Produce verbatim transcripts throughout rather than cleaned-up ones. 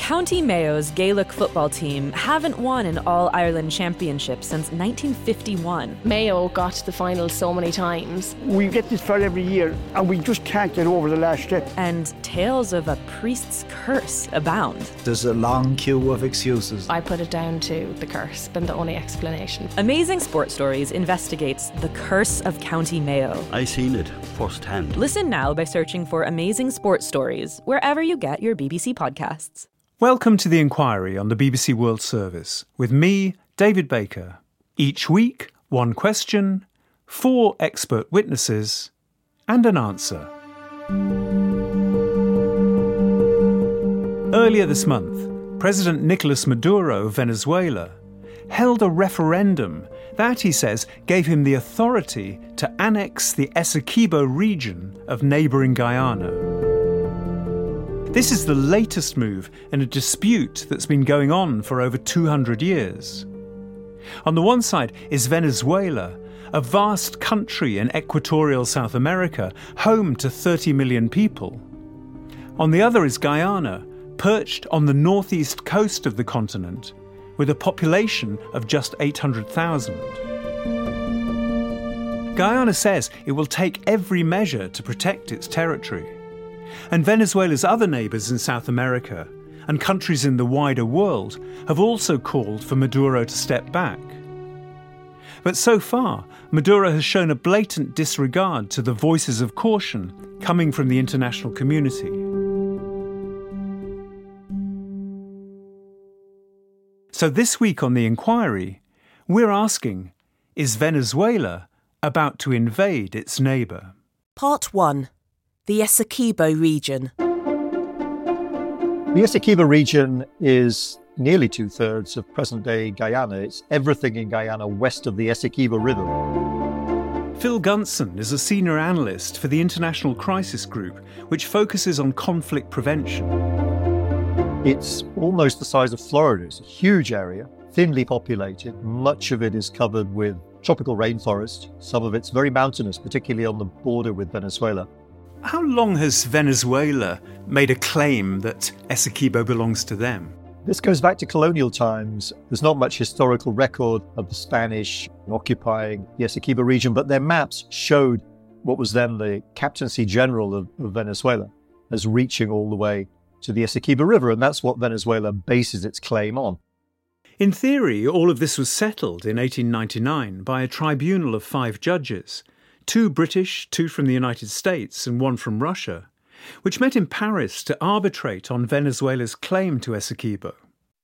County Mayo's Gaelic football team haven't won an All-Ireland championship since nineteen fifty-one. Mayo got to the final so many times. We get this far every year and we just can't get over the last step. And tales of a priest's curse abound. There's a long queue of excuses. I put it down to the curse, been the only explanation. Amazing Sport Stories investigates the curse of County Mayo. I seen it firsthand. Listen now by searching for Amazing Sport Stories wherever you get your B B C podcasts. Welcome to The Inquiry on the B B C World Service with me, David Baker. Each week, one question, four expert witnesses, and an answer. Earlier this month, President Nicolas Maduro of Venezuela held a referendum that, he says, gave him the authority to annex the Essequibo region of neighbouring Guyana. This is the latest move in a dispute that's been going on for over two hundred years. On the one side is Venezuela, a vast country in equatorial South America, home to thirty million people. On the other is Guyana, perched on the northeast coast of the continent, with a population of just eight hundred thousand. Guyana says it will take every measure to protect its territory. And Venezuela's other neighbours in South America and countries in the wider world have also called for Maduro to step back. But so far, Maduro has shown a blatant disregard to the voices of caution coming from the international community. So this week on The Inquiry, we're asking, is Venezuela about to invade its neighbour? Part one. The Essequibo region. The Essequibo region is nearly two-thirds of present-day Guyana. It's everything in Guyana west of the Essequibo River. Phil Gunson is a senior analyst for the International Crisis Group, which focuses on conflict prevention. It's almost the size of Florida. It's a huge area, thinly populated. Much of it is covered with tropical rainforest. Some of it's very mountainous, particularly on the border with Venezuela. How long has Venezuela made a claim that Essequibo belongs to them? This goes back to colonial times. There's not much historical record of the Spanish occupying the Essequibo region, but their maps showed what was then the Captaincy General of, of Venezuela as reaching all the way to the Essequibo River, and that's what Venezuela bases its claim on. In theory, all of this was settled in eighteen ninety-nine by a tribunal of five judges, two British, two from the United States and one from Russia, which met in Paris to arbitrate on Venezuela's claim to Essequibo.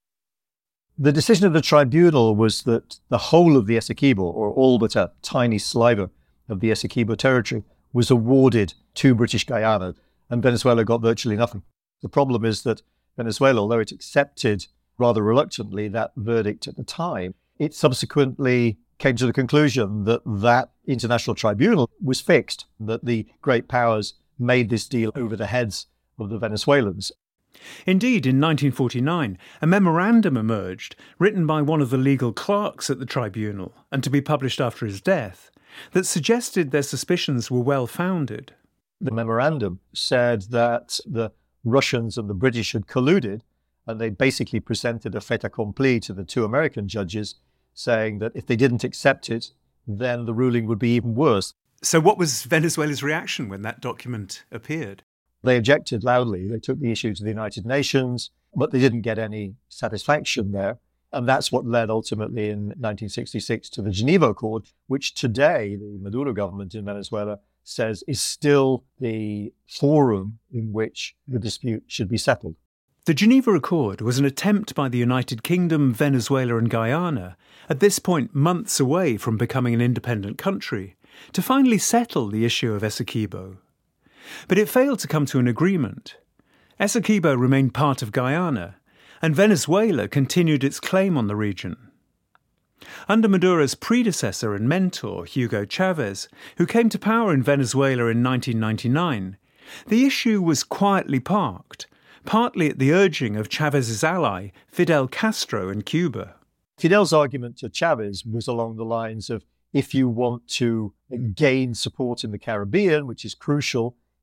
The decision of the tribunal was that the whole of the Essequibo, or all but a tiny sliver of the Essequibo territory, was awarded to British Guyana, and Venezuela got virtually nothing. The problem is that Venezuela, although it accepted rather reluctantly that verdict at the time, it subsequently came to the conclusion that that international tribunal was fixed, that the great powers made this deal over the heads of the Venezuelans. Indeed, in nineteen forty-nine, a memorandum emerged, written by one of the legal clerks at the tribunal, and to be published after his death, that suggested their suspicions were well-founded. The memorandum said that the Russians and the British had colluded, and they basically presented a fait accompli to the two American judges, saying that if they didn't accept it, then the ruling would be even worse. So what was Venezuela's reaction when that document appeared? They objected loudly. They took the issue to the United Nations, but they didn't get any satisfaction there. And that's what led ultimately in nineteen sixty-six to the Geneva Accord, which today the Maduro government in Venezuela says is still the forum in which the dispute should be settled. The Geneva Accord was an attempt by the United Kingdom, Venezuela and Guyana, at this point months away from becoming an independent country, to finally settle the issue of Essequibo. But it failed to come to an agreement. Essequibo remained part of Guyana, and Venezuela continued its claim on the region. Under Maduro's predecessor and mentor, Hugo Chavez, who came to power in Venezuela in nineteen ninety-nine, the issue was quietly parked, partly at the urging of Chavez's ally, Fidel Castro in Cuba. Fidel's argument to Chavez was along the lines of, if you want to gain support in the Caribbean, which is crucial,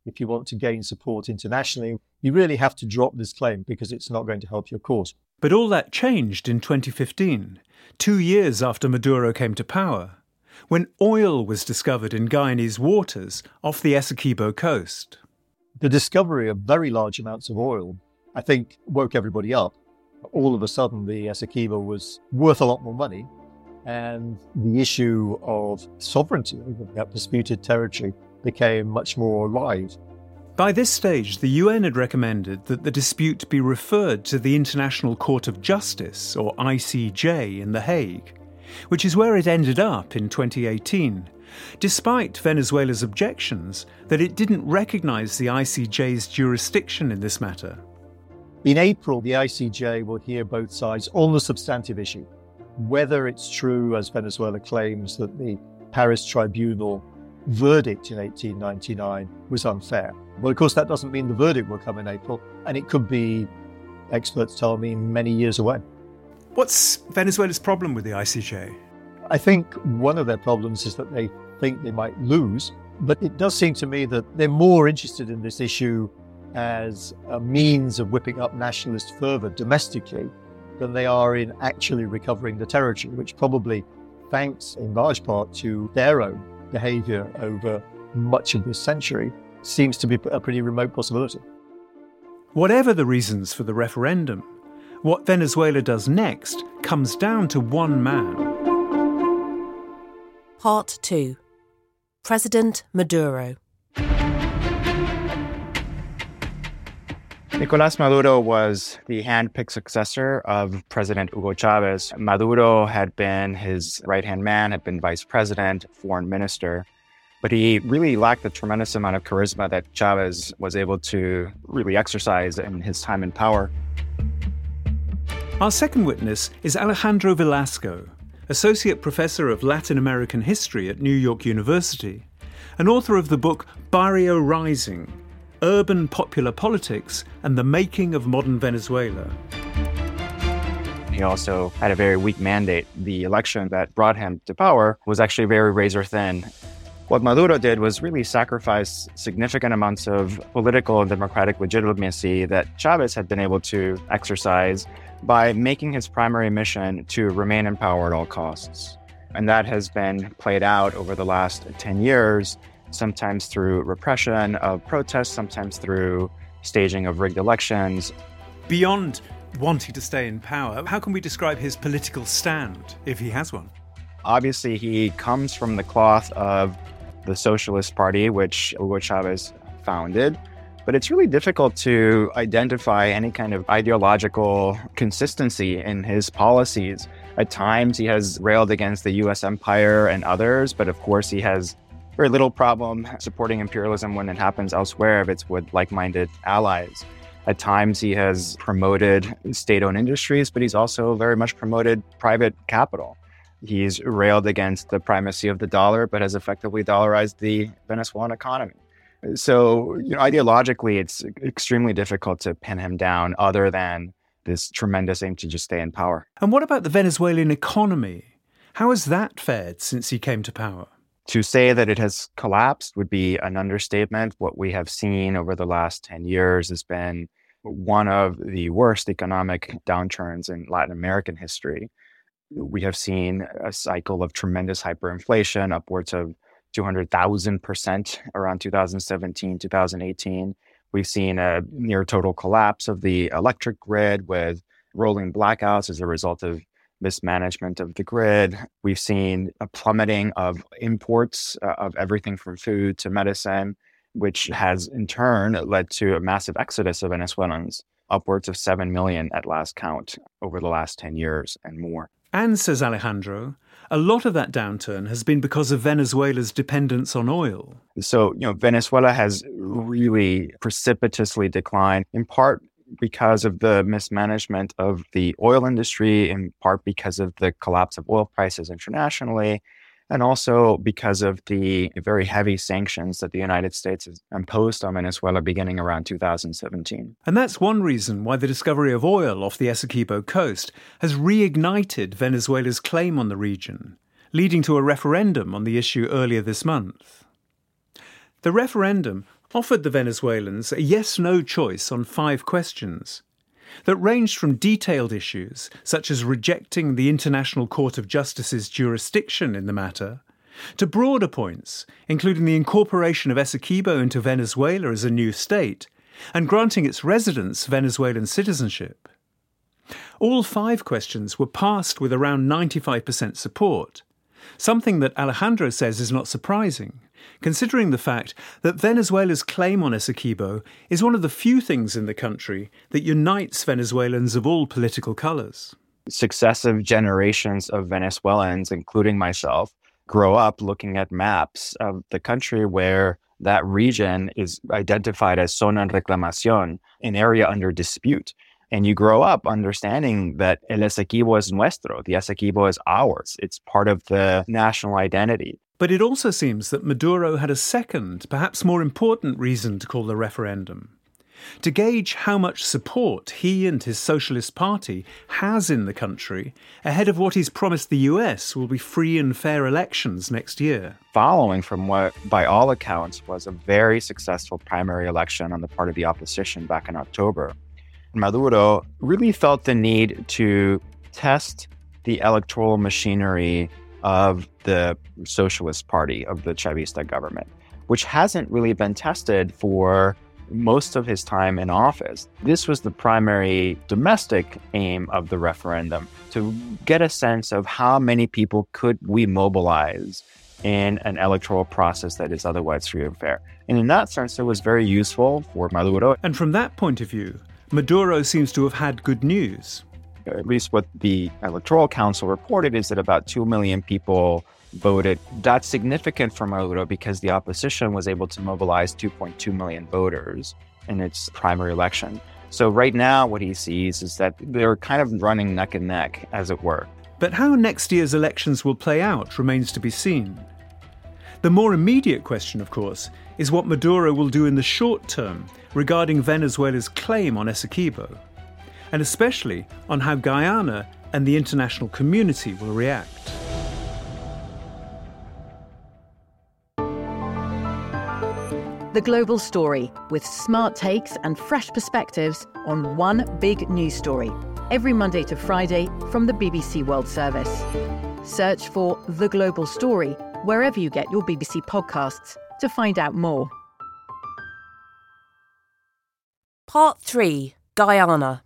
if you want to gain support internationally, you really have to drop this claim because it's not going to help your cause. But all that changed in twenty fifteen, two years after Maduro came to power, when oil was discovered in Guyanese waters off the Essequibo coast. The discovery of very large amounts of oil, I think, woke everybody up. All of a sudden, the Essequibo was worth a lot more money, and the issue of sovereignty over that disputed territory became much more alive. By this stage, the U N had recommended that the dispute be referred to the International Court of Justice, or I C J, in The Hague, which is where it ended up in twenty eighteen, despite Venezuela's objections that it didn't recognise the I C J's jurisdiction in this matter. In April, the I C J will hear both sides on the substantive issue, whether it's true, as Venezuela claims, that the Paris Tribunal verdict in eighteen ninety-nine was unfair. Well, of course, that doesn't mean the verdict will come in April, and it could be, experts tell me, many years away. What's Venezuela's problem with the I C J? I think one of their problems is that they think they might lose, but it does seem to me that they're more interested in this issue as a means of whipping up nationalist fervour domestically than they are in actually recovering the territory, which probably, thanks in large part to their own behaviour over much of this century, seems to be a pretty remote possibility. Whatever the reasons for the referendum, what Venezuela does next comes down to one man. Part two. President Maduro. Nicolás Maduro was the hand-picked successor of President Hugo Chavez. Maduro had been his right-hand man, had been vice president, foreign minister, but he really lacked the tremendous amount of charisma that Chavez was able to really exercise in his time in power. Our second witness is Alejandro Velasco, Associate Professor of Latin American History at New York University, and author of the book Barrio Rising, Urban Popular Politics and the Making of Modern Venezuela. He also had a very weak mandate. The election that brought him to power was actually very razor-thin. What Maduro did was really sacrifice significant amounts of political and democratic legitimacy that Chavez had been able to exercise by making his primary mission to remain in power at all costs. And that has been played out over the last ten years, sometimes through repression of protests, sometimes through staging of rigged elections. Beyond wanting to stay in power, how can we describe his political stand, if he has one? Obviously, he comes from the cloth of the Socialist Party, which Hugo Chavez founded. But it's really difficult to identify any kind of ideological consistency in his policies. At times, he has railed against the U S empire and others, but of course, he has very little problem supporting imperialism when it happens elsewhere if it's with like-minded allies. At times, he has promoted state-owned industries, but he's also very much promoted private capital. He's railed against the primacy of the dollar, but has effectively dollarized the Venezuelan economy. So, you know, ideologically, it's extremely difficult to pin him down other than this tremendous aim to just stay in power. And what about the Venezuelan economy? How has that fared since he came to power? To say that it has collapsed would be an understatement. What we have seen over the last ten years has been one of the worst economic downturns in Latin American history. We have seen a cycle of tremendous hyperinflation, upwards of two hundred thousand percent around two thousand seventeen, two thousand eighteen. We've seen a near total collapse of the electric grid with rolling blackouts as a result of mismanagement of the grid. We've seen a plummeting of imports uh, of everything from food to medicine, which has in turn led to a massive exodus of Venezuelans, upwards of seven million at last count over the last ten years and more. And, says Alejandro, a lot of that downturn has been because of Venezuela's dependence on oil. So, you know, Venezuela has really precipitously declined, in part because of the mismanagement of the oil industry, in part because of the collapse of oil prices internationally, and also because of the very heavy sanctions that the United States has imposed on Venezuela beginning around two thousand seventeen. And that's one reason why the discovery of oil off the Essequibo coast has reignited Venezuela's claim on the region, leading to a referendum on the issue earlier this month. The referendum offered the Venezuelans a yes-no choice on five questions that ranged from detailed issues, such as rejecting the International Court of Justice's jurisdiction in the matter, to broader points, including the incorporation of Essequibo into Venezuela as a new state and granting its residents Venezuelan citizenship. All five questions were passed with around ninety-five percent support, something that Alejandro says is not surprising, considering the fact that Venezuela's claim on Essequibo is one of the few things in the country that unites Venezuelans of all political colours. Successive generations of Venezuelans, including myself, grow up looking at maps of the country where that region is identified as zona en reclamación, an area under dispute. And you grow up understanding that El Essequibo es nuestro, the Essequibo is ours. It's part of the national identity. But it also seems that Maduro had a second, perhaps more important reason to call the referendum. To gauge how much support he and his Socialist Party has in the country ahead of what he's promised the U S will be free and fair elections next year. Following from what, by all accounts, was a very successful primary election on the part of the opposition back in October, Maduro really felt the need to test the electoral machinery of the Socialist Party, of the Chavista government, which hasn't really been tested for most of his time in office. This was the primary domestic aim of the referendum, to get a sense of how many people could we mobilize in an electoral process that is otherwise free and fair. And in that sense, it was very useful for Maduro. And from that point of view, Maduro seems to have had good news. At least what the Electoral Council reported is that about two million people voted. That's significant for Maduro because the opposition was able to mobilize two point two million voters in its primary election. So right now what he sees is that they're kind of running neck and neck, as it were. But how next year's elections will play out remains to be seen. The more immediate question, of course, is what Maduro will do in the short term regarding Venezuela's claim on Essequibo, and especially on how Guyana and the international community will react. The Global Story, with smart takes and fresh perspectives on one big news story, every Monday to Friday from the B B C World Service. Search for The Global Story wherever you get your B B C podcasts to find out more. Part three, Guyana.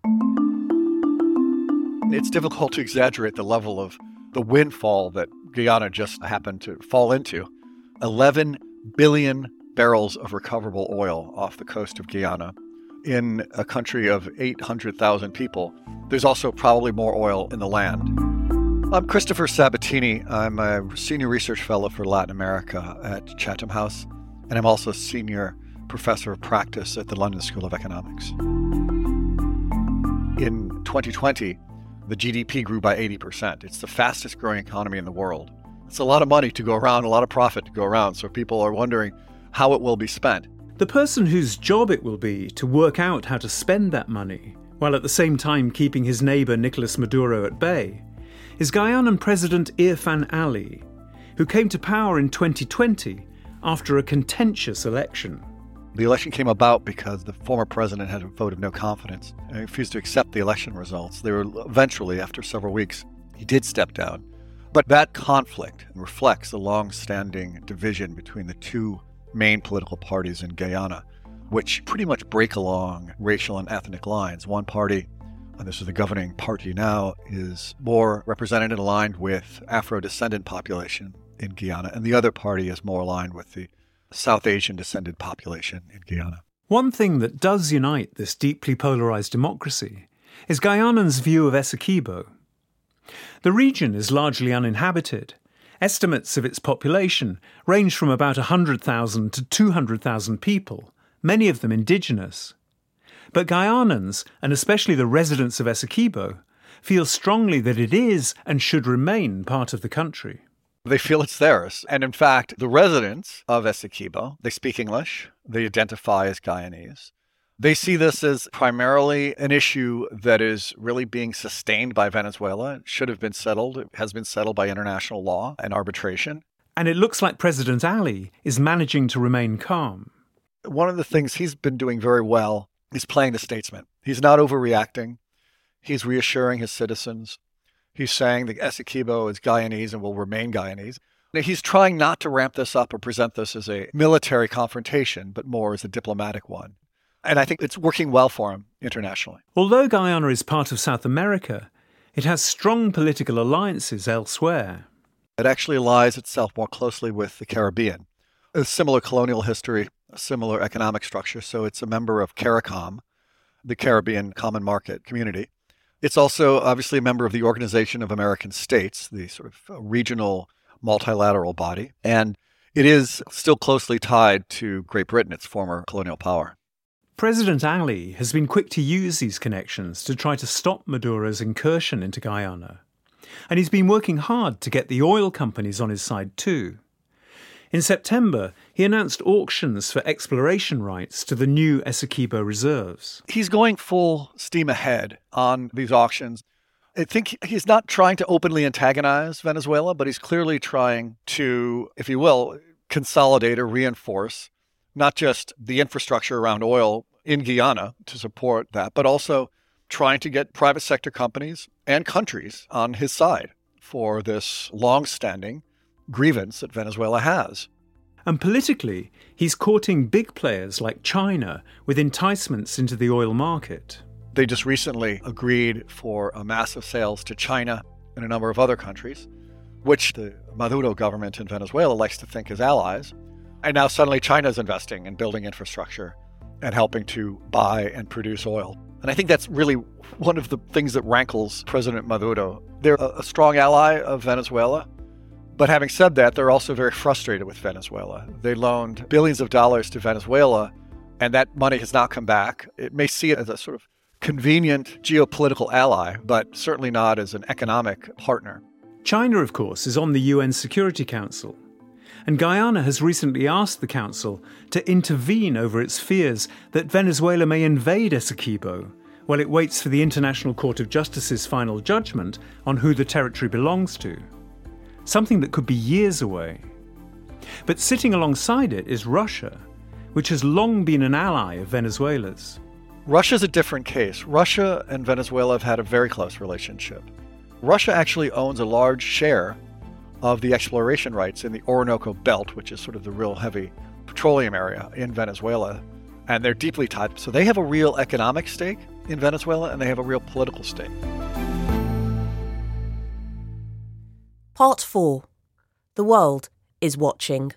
It's difficult to exaggerate the level of the windfall that Guyana just happened to fall into. eleven billion barrels of recoverable oil off the coast of Guyana. In a country of eight hundred thousand people, there's also probably more oil in the land. I'm Christopher Sabatini. I'm a senior research fellow for Latin America at Chatham House, and I'm also senior professor of practice at the London School of Economics. In twenty twenty, the G D P grew by eighty percent. It's the fastest growing economy in the world. It's a lot of money to go around, a lot of profit to go around, so people are wondering how it will be spent. The person whose job it will be to work out how to spend that money, while at the same time keeping his neighbour Nicolas Maduro at bay, is Guyanan President Irfan Ali, who came to power in twenty twenty after a contentious election. The election came about because the former president had a vote of no confidence and refused to accept the election results. They were eventually, after several weeks, he did step down. But that conflict reflects the long-standing division between the two main political parties in Guyana, which pretty much break along racial and ethnic lines. One party, and this is the governing party now, is more represented and aligned with Afro-descendant population in Guyana, and the other party is more aligned with the South Asian descended population in Guyana. One thing that does unite this deeply polarised democracy is Guyanans' view of Essequibo. The region is largely uninhabited. Estimates of its population range from about one hundred thousand to two hundred thousand people, many of them indigenous. But Guyanans, and especially the residents of Essequibo, feel strongly that it is and should remain part of the country. They feel it's theirs. And in fact, the residents of Essequibo, they speak English, they identify as Guyanese. They see this as primarily an issue that is really being sustained by Venezuela. It should have been settled. It has been settled by international law and arbitration. And it looks like President Ali is managing to remain calm. One of the things he's been doing very well is playing the statesman. He's not overreacting. He's reassuring his citizens. He's saying the Essequibo is Guyanese and will remain Guyanese. He's trying not to ramp this up or present this as a military confrontation, but more as a diplomatic one. And I think it's working well for him internationally. Although Guyana is part of South America, it has strong political alliances elsewhere. It actually allies itself more closely with the Caribbean. A similar colonial history, a similar economic structure. So it's a member of CARICOM, the Caribbean Common Market Community. It's also obviously a member of the Organization of American States, the sort of regional multilateral body. And it is still closely tied to Great Britain, its former colonial power. President Ali has been quick to use these connections to try to stop Maduro's incursion into Guyana. And he's been working hard to get the oil companies on his side too. In September, he announced auctions for exploration rights to the new Essequibo reserves. He's going full steam ahead on these auctions. I think he's not trying to openly antagonize Venezuela, but he's clearly trying to, if you will, consolidate or reinforce not just the infrastructure around oil in Guyana to support that, but also trying to get private sector companies and countries on his side for this long-standing grievance that Venezuela has. And politically, he's courting big players like China with enticements into the oil market. They just recently agreed for a massive sales to China and a number of other countries, which the Maduro government in Venezuela likes to think is allies. And now suddenly China's investing in building infrastructure and helping to buy and produce oil. And I think that's really one of the things that rankles President Maduro. They're a strong ally of Venezuela. But having said that, they're also very frustrated with Venezuela. They loaned billions of dollars to Venezuela, and that money has not come back. It may see it as a sort of convenient geopolitical ally, but certainly not as an economic partner. China, of course, is on the U N Security Council. And Guyana has recently asked the Council to intervene over its fears that Venezuela may invade Essequibo while it waits for the International Court of Justice's final judgment on who the territory belongs to. Something that could be years away. But sitting alongside it is Russia, which has long been an ally of Venezuela's. Russia's a different case. Russia and Venezuela have had a very close relationship. Russia actually owns a large share of the exploration rights in the Orinoco Belt, which is sort of the real heavy petroleum area in Venezuela. And they're deeply tied. So they have a real economic stake in Venezuela, and they have a real political stake. Part four. The world is watching.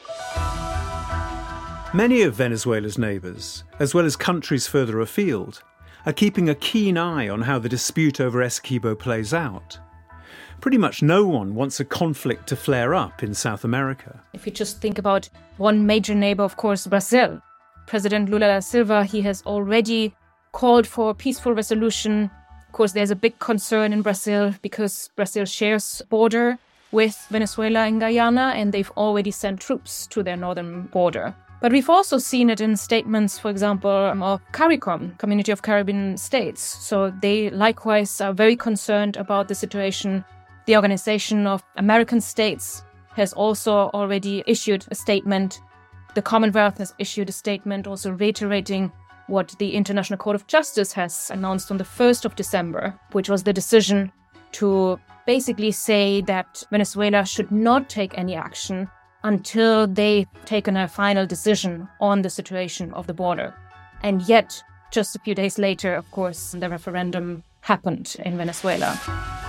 Many of Venezuela's neighbours, as well as countries further afield, are keeping a keen eye on how the dispute over Essequibo plays out. Pretty much no one wants a conflict to flare up in South America. If you just think about one major neighbour, of course, Brazil. President Lula da Silva, he has already called for a peaceful resolution. Of course, there's a big concern in Brazil because Brazil shares border with Venezuela and Guyana, and they've already sent troops to their northern border. But we've also seen it in statements, for example, of CARICOM, Community of Caribbean States. So they likewise are very concerned about the situation. The Organization of American States has also already issued a statement. The Commonwealth has issued a statement also reiterating what the International Court of Justice has announced on the first of December, which was the decision to basically say that Venezuela should not take any action until they've taken a final decision on the situation of the border. And yet, just a few days later, of course, the referendum happened in Venezuela.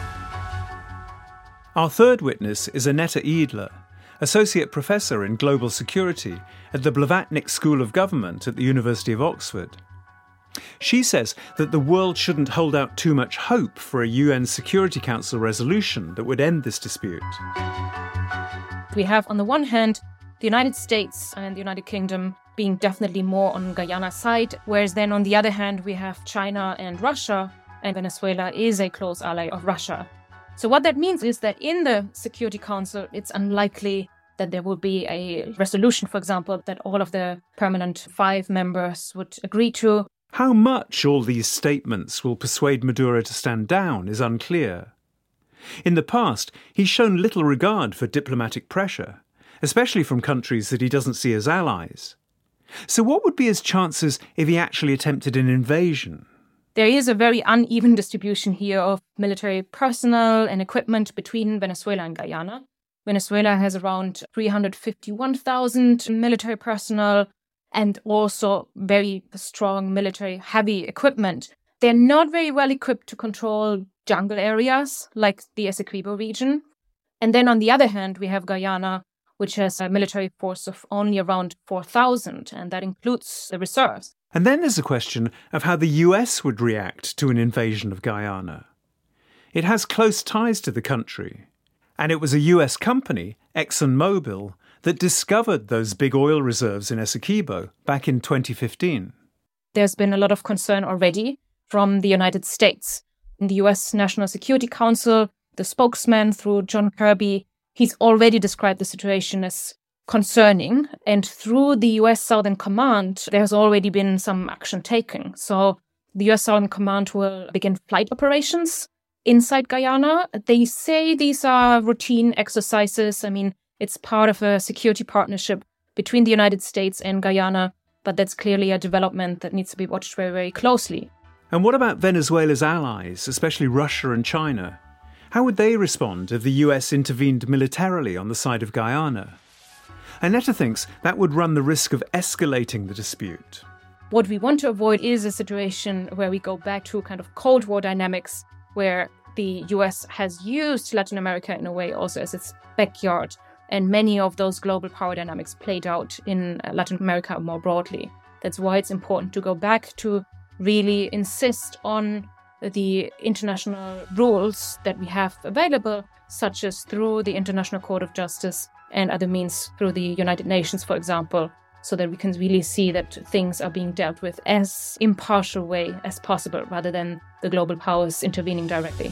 Our third witness is Annette Eidler, Associate Professor in Global Security at the Blavatnik School of Government at the University of Oxford. She says that the world shouldn't hold out too much hope for a U N Security Council resolution that would end this dispute. We have, on the one hand, the United States and the United Kingdom being definitely more on Guyana's side, whereas then on the other hand, we have China and Russia, and Venezuela is a close ally of Russia. So what that means is that in the Security Council, it's unlikely that there will be a resolution, for example, that all of the permanent five members would agree to. How much all these statements will persuade Maduro to stand down is unclear. In the past, he's shown little regard for diplomatic pressure, especially from countries that he doesn't see as allies. So what would be his chances if he actually attempted an invasion? There is a very uneven distribution here of military personnel and equipment between Venezuela and Guyana. Venezuela has around three hundred fifty-one thousand military personnel and also very strong military heavy equipment. They're not very well equipped to control jungle areas like the Essequibo region. And then on the other hand, we have Guyana, which has a military force of only around four thousand, and that includes the reserves. And then there's a question of how the U S would react to an invasion of Guyana. It has close ties to the country, and it was a U S company, ExxonMobil, that discovered those big oil reserves in Essequibo back in twenty fifteen. There's been a lot of concern already from the United States. In the U S National Security Council, the spokesman through John Kirby, he's already described the situation as concerning. And through the U S Southern Command, there's already been some action taken. So the U S Southern Command will begin flight operations inside Guyana. They say these are routine exercises. I mean, it's part of a security partnership between the United States and Guyana, but that's clearly a development that needs to be watched very, very closely. And what about Venezuela's allies, especially Russia and China? How would they respond if the U S intervened militarily on the side of Guyana? Annetta thinks that would run the risk of escalating the dispute. What we want to avoid is a situation where we go back to kind of Cold War dynamics, where the U S has used Latin America in a way also as its backyard. And many of those global power dynamics played out in Latin America more broadly. That's why it's important to go back to really insist on the international rules that we have available, such as through the International Court of Justice and other means through the United Nations, for example, so that we can really see that things are being dealt with as impartial way as possible, rather than the global powers intervening directly.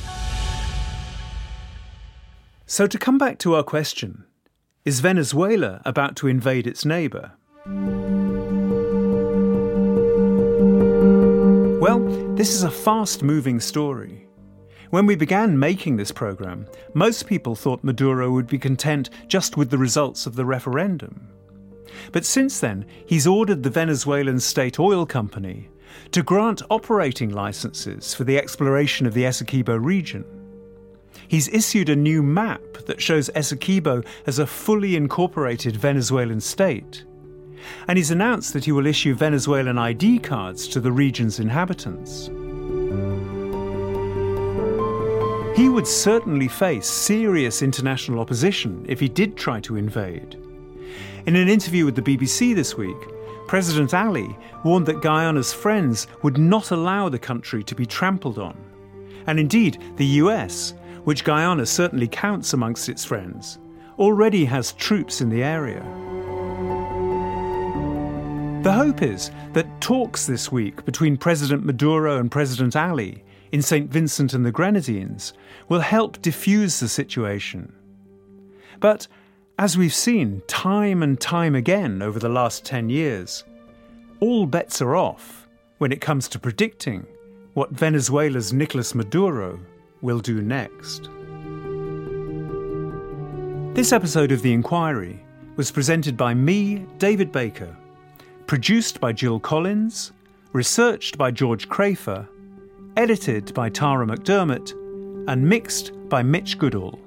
So to come back to our question, is Venezuela about to invade its neighbour? Well, this is a fast-moving story. When we began making this programme, most people thought Maduro would be content just with the results of the referendum. But since then, he's ordered the Venezuelan state oil company to grant operating licences for the exploration of the Essequibo region. He's issued a new map that shows Essequibo as a fully incorporated Venezuelan state. And he's announced that he will issue Venezuelan I D cards to the region's inhabitants. He would certainly face serious international opposition if he did try to invade. In an interview with the B B C this week, President Ali warned that Guyana's friends would not allow the country to be trampled on. And indeed, the U S, which Guyana certainly counts amongst its friends, already has troops in the area. The hope is that talks this week between President Maduro and President Ali in Saint Vincent and the Grenadines will help diffuse the situation. But as we've seen time and time again over the last ten years, all bets are off when it comes to predicting what Venezuela's Nicolas Maduro will do next. This episode of The Inquiry was presented by me, David Baker, produced by Jill Collins, researched by George Crafer, edited by Tara McDermott, and mixed by Mitch Goodall.